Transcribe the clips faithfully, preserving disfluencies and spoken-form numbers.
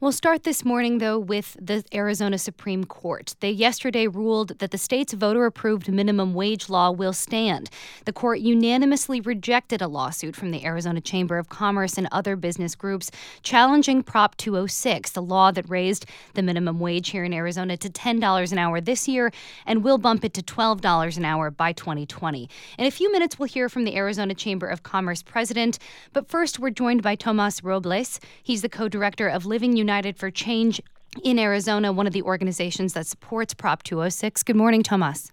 We'll start this morning, though, with the Arizona Supreme Court. They yesterday ruled that the state's voter-approved minimum wage law will stand. The court unanimously rejected a lawsuit from the Arizona Chamber of Commerce and other business groups challenging Prop two oh six, the law that raised the minimum wage here in Arizona to ten dollars an hour this year and will bump it to twelve dollars an hour by twenty twenty. In a few minutes, we'll hear from the Arizona Chamber of Commerce president. But first, we're joined by Tomas Robles. He's the co-director of Living United for Change in Arizona, one of the organizations that supports Prop two oh six. Good morning, Tomas.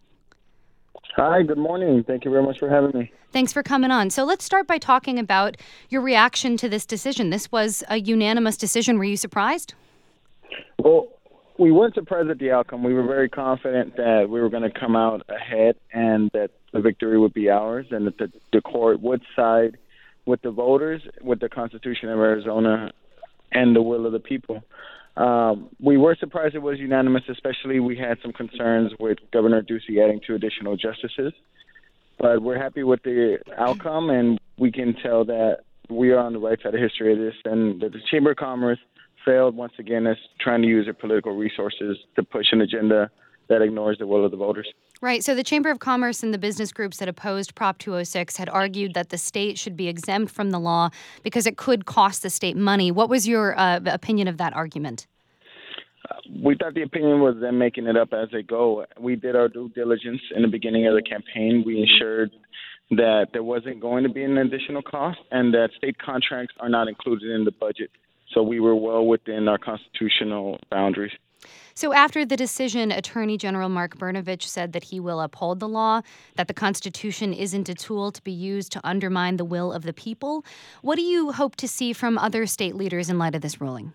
Hi, good morning. Thank you very much for having me. Thanks for coming on. So let's start by talking about your reaction to this decision. This was a unanimous decision. Were you surprised? Well, we weren't surprised at the outcome. We were very confident that we were going to come out ahead and that the victory would be ours and that the, the court would side with the voters, with the Constitution of Arizona, and the will of the people. Um, we were surprised it was unanimous, especially we had some concerns with Governor Ducey adding two additional justices. But we're happy with the outcome, and we can tell that we are on the right side of history of this, and that the Chamber of Commerce failed once again as trying to use their political resources to push an agenda that ignores the will of the voters. Right. So the Chamber of Commerce and the business groups that opposed Prop two oh six had argued that the state should be exempt from the law because it could cost the state money. What was your uh, opinion of that argument? Uh, we thought the opinion was them making it up as they go. We did our due diligence in the beginning of the campaign. We ensured that there wasn't going to be an additional cost and that state contracts are not included in the budget. So we were well within our constitutional boundaries. So after the decision, Attorney General Mark Brnovich said that he will uphold the law, that the Constitution isn't a tool to be used to undermine the will of the people. What do you hope to see from other state leaders in light of this ruling?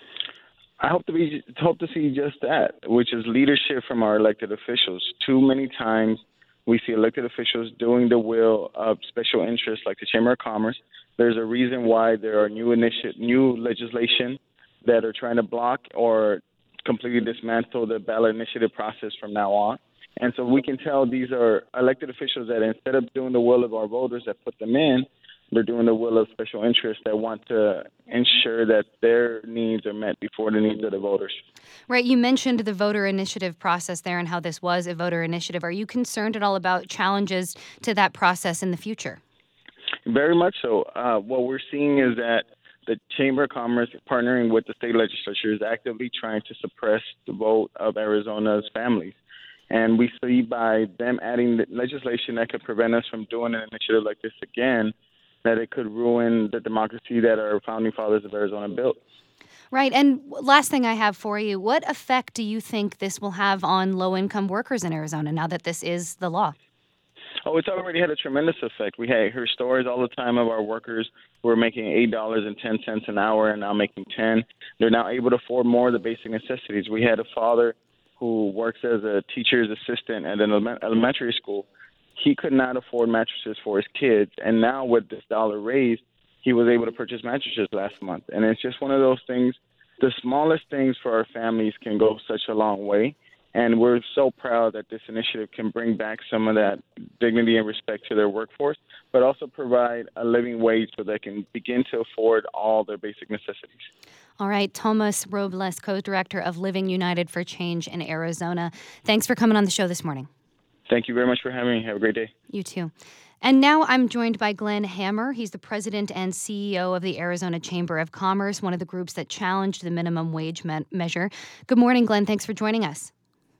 I hope to be hope to see just that, which is leadership from our elected officials. Too many times we see elected officials doing the will of special interests like the Chamber of Commerce. There's a reason why there are new initi- new legislation that are trying to block or completely dismantle the ballot initiative process from now on. And so we can tell these are elected officials that instead of doing the will of our voters that put them in, they're doing the will of special interests that want to ensure that their needs are met before the needs of the voters. Right. You mentioned the voter initiative process there and how this was a voter initiative. Are you concerned at all about challenges to that process in the future? Very much so. Uh, what we're seeing is that the Chamber of Commerce, partnering with the state legislature, is actively trying to suppress the vote of Arizona's families. And we see by them adding legislation that could prevent us from doing an initiative like this again, that it could ruin the democracy that our founding fathers of Arizona built. Right. And last thing I have for you, what effect do you think this will have on low-income workers in Arizona now that this is the law? Oh, it's already had a tremendous effect. We hear stories all the time of our workers who are making eight dollars and ten cents an hour and now making ten dollars. They're now able to afford more of the basic necessities. We had a father who works as a teacher's assistant at an elementary school. He could not afford mattresses for his kids, and now with this dollar raise, he was able to purchase mattresses last month. And it's just one of those things. The smallest things for our families can go such a long way. And we're so proud that this initiative can bring back some of that dignity and respect to their workforce, but also provide a living wage so they can begin to afford all their basic necessities. All right. Tomas Robles, co-director of Living United for Change in Arizona. Thanks for coming on the show this morning. Thank you very much for having me. Have a great day. You too. And now I'm joined by Glenn Hammer. He's the president and C E O of the Arizona Chamber of Commerce, one of the groups that challenged the minimum wage me- measure. Good morning, Glenn. Thanks for joining us.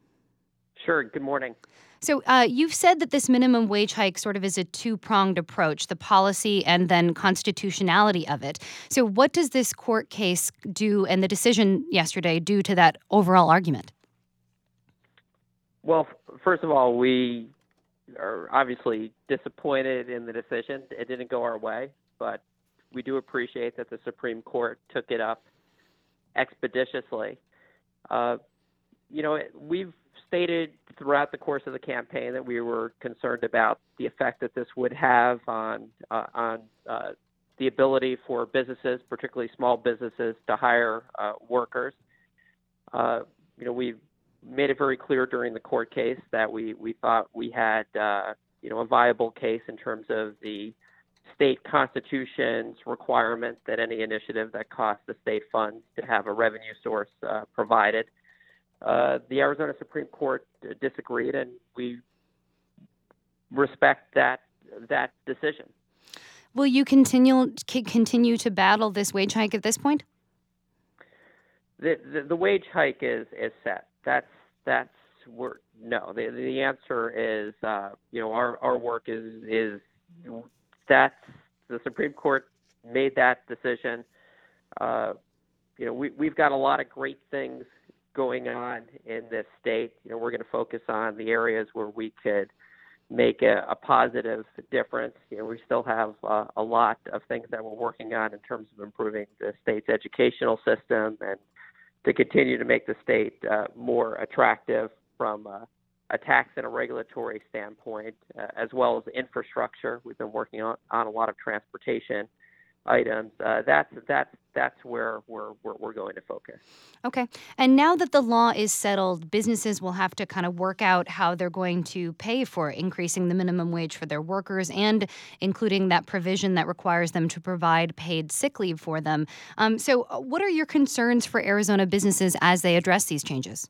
Sure. Good morning. So uh, you've said that this minimum wage hike sort of is a two-pronged approach, the policy and then constitutionality of it. So what does this court case do and the decision yesterday do to that overall argument? Well, first of all, we are obviously disappointed in the decision. It didn't go our way, but we do appreciate that the Supreme Court took it up expeditiously. Uh, you know, we've stated throughout the course of the campaign that we were concerned about the effect that this would have on uh, on uh, the ability for businesses, particularly small businesses, to hire uh, workers. Uh, you know, we've made it very clear during the court case that we, we thought we had uh, you know a viable case in terms of the state constitution's requirement that any initiative that costs the state funds to have a revenue source uh, provided. Uh, the Arizona Supreme Court disagreed, and we respect that that decision. Will you continue continue to battle this wage hike at this point? The the, the wage hike is, is set. That's that's where no. The the answer is uh, you know our, our work is is that's the Supreme Court made that decision. Uh, you know we we've got a lot of great things going on in this state. You know we're going to focus on the areas where we could make a, a positive difference. You know, we still have uh, a lot of things that we're working on in terms of improving the state's educational system and to continue to make the state uh, more attractive from uh, a tax and a regulatory standpoint, uh, as well as infrastructure. We've been working on, on a lot of transportation items. Uh, that's that's that's where we're, we're we're going to focus. Okay. And now that the law is settled, businesses will have to kind of work out how they're going to pay for increasing the minimum wage for their workers and including that provision that requires them to provide paid sick leave for them. Um, so what are your concerns for Arizona businesses as they address these changes?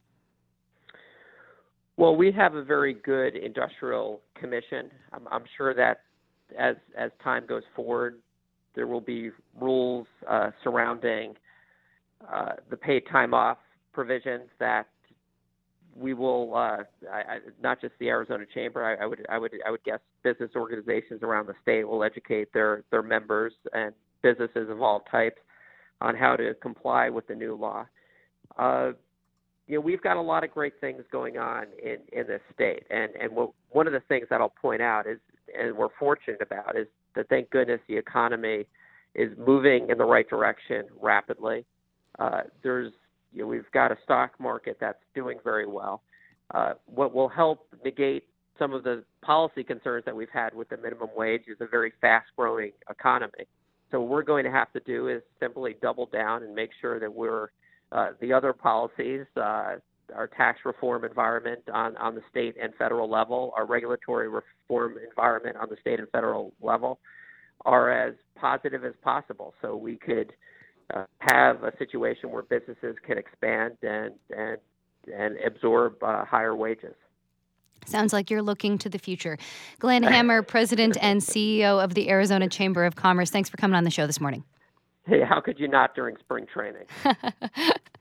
Well, we have a very good industrial commission. I'm, I'm sure that as as time goes forward, there will be rules uh, surrounding uh, the paid time off provisions that we will, uh, I, I, not just the Arizona Chamber. I, I would, I would, I would guess business organizations around the state will educate their their members and businesses of all types on how to comply with the new law. Uh, you know, we've got a lot of great things going on in, in this state, and and what, one of the things that I'll point out is, and we're fortunate about, is that thank goodness the economy is moving in the right direction rapidly. Uh, there's, you know, we've got a stock market that's doing very well. Uh, what will help negate some of the policy concerns that we've had with the minimum wage is a very fast-growing economy. So what we're going to have to do is simply double down and make sure that we're uh, the other policies, uh, our tax reform environment on, on the state and federal level, our regulatory reform environment on the state and federal level, are as positive as possible, so we could uh, have a situation where businesses can expand and and and absorb uh, higher wages. Sounds like you're looking to the future. Glenn Hammer, President and C E O of the Arizona Chamber of Commerce. Thanks for coming on the show this morning. Hey, how could you not during spring training?